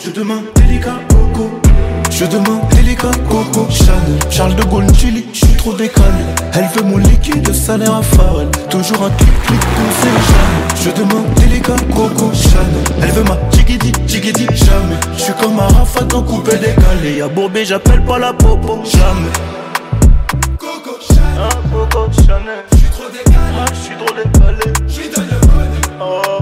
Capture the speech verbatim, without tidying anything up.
Je demande délicat Coco. Je demande délicat Coco. Chanel, Charles de Gaulle, Chili, je suis trop décalé. Elle veut mon liquide, salaire à Pharrell. Toujours un clic clic comme c'est Chanel. Je demande délicat Coco. Chanel, elle veut ma jigidi jigidi jamais. Je suis comme un rafat en coupé décalé. Y'a Bourbé, j'appelle pas la popo jamais. Coco Chanel, ah, Coco Chanel. Je suis trop décalé, ah, je suis trop décalé. Je suis dans le bonnet. Oh.